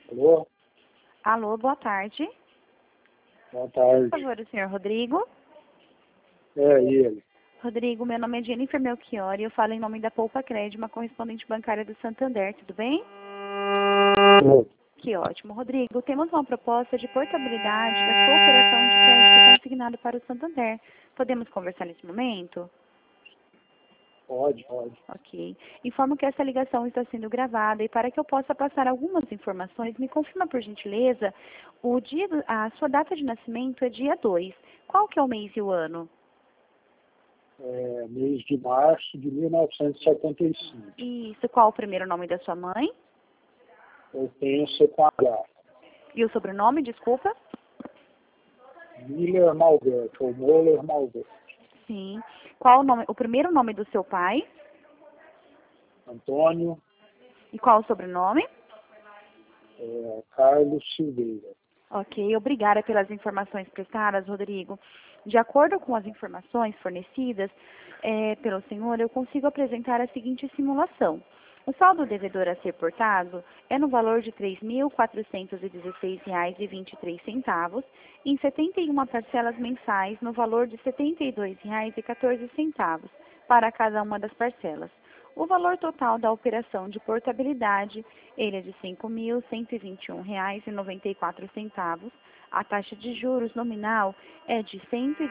Alô? Alô, boa tarde. Boa tarde. Por favor, o senhor Rodrigo. É ele. Rodrigo, meu nome é Jennifer Melchiori, eu falo em nome da Poupa Crédito, uma correspondente bancária do Santander, tudo bem? Alô? Que ótimo. Rodrigo, temos uma proposta de portabilidade da sua operação de crédito consignado para o Santander. Podemos conversar nesse momento? Pode. Ok. Informo que essa ligação está sendo gravada e para que eu possa passar algumas informações, me confirma por gentileza, a sua data de nascimento é dia 2. Qual que é o mês e o ano? É mês de março de 1975. Isso, qual o primeiro nome da sua mãe? Eu penso com H. E o sobrenome, desculpa? Miller Malberto, ou Moller Malberto. Sim. Qual o primeiro nome do seu pai? Antônio E qual o sobrenome? Carlos Silveira. Ok, obrigada pelas informações prestadas, Rodrigo. De acordo com as informações fornecidas pelo senhor, eu consigo apresentar a seguinte simulação. O saldo devedor a ser portado é no valor de R$ 3.416,23 em 71 parcelas mensais no valor de R$ 72,14 para cada uma das parcelas. O valor total da operação de portabilidade, ele é de R$ 5.121,94. A taxa de juros nominal é de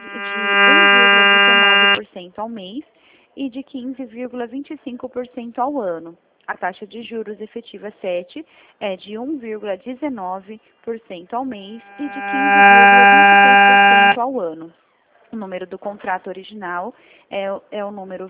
1,19% ao mês e de 15,25% ao ano. A taxa de juros efetiva 7 é de 1,19% ao mês e de 15,26% ao ano. O número do contrato original é o número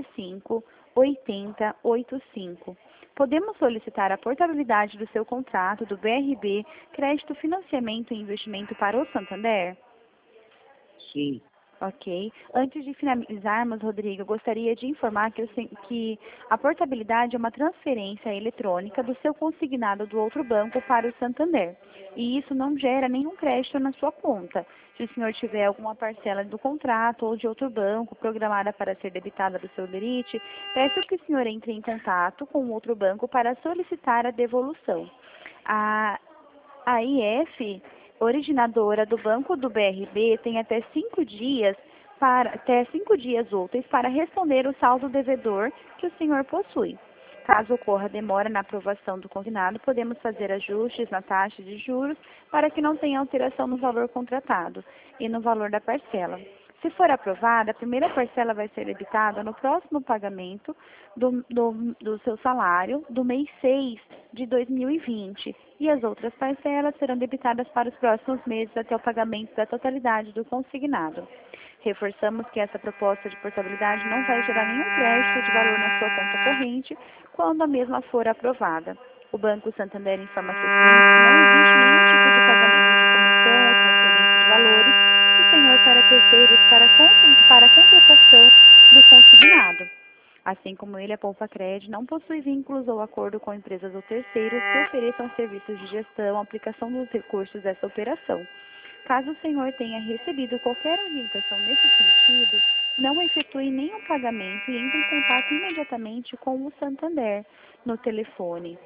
258085. Podemos solicitar a portabilidade do seu contrato do BRB, Crédito, Financiamento e Investimento para o Santander? Sim. Ok. Antes de finalizarmos, Rodrigo, eu gostaria de informar que a portabilidade é uma transferência eletrônica do seu consignado do outro banco para o Santander. E isso não gera nenhum crédito na sua conta. Se o senhor tiver alguma parcela do contrato ou de outro banco programada para ser debitada do seu lerite, peço que o senhor entre em contato com o outro banco para solicitar a devolução. A IF, originadora do Banco do BRB, tem até 5 dias úteis para responder o saldo devedor que o senhor possui. Caso ocorra demora na aprovação do consignado, podemos fazer ajustes na taxa de juros para que não tenha alteração no valor contratado e no valor da parcela. Se for aprovada, a primeira parcela vai ser debitada no próximo pagamento do seu salário do mês 6 de 2020 e as outras parcelas serão debitadas para os próximos meses até o pagamento da totalidade do consignado. Reforçamos que essa proposta de portabilidade não vai gerar nenhum crédito de valor na sua conta corrente quando a mesma for aprovada. O Banco Santander informa a seus clientes que não existe nenhum tipo de pagamento de comissão ou transferência de valores do senhor para terceiros para a contratação do consignado. Assim como ele, a Poupa Crédito não possui vínculos ou acordo com empresas ou terceiros que ofereçam serviços de gestão, aplicação dos recursos dessa operação. Caso o senhor tenha recebido qualquer orientação nesse sentido, não efetue nenhum pagamento e entre em contato imediatamente com o Santander no telefone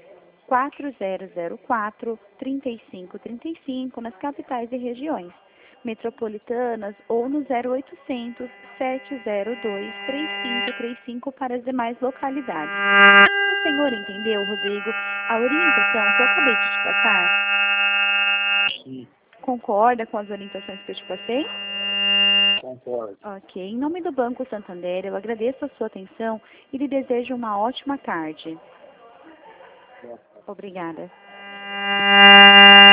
4004-3535 nas capitais e regiões metropolitanas ou no 0800 702 3535 para as demais localidades. O senhor entendeu, Rodrigo, a orientação que eu acabei de te passar? Sim. Concorda com as orientações que eu te passei? Concordo. Ok. Em nome do Banco Santander, eu agradeço a sua atenção e lhe desejo uma ótima tarde. Obrigada.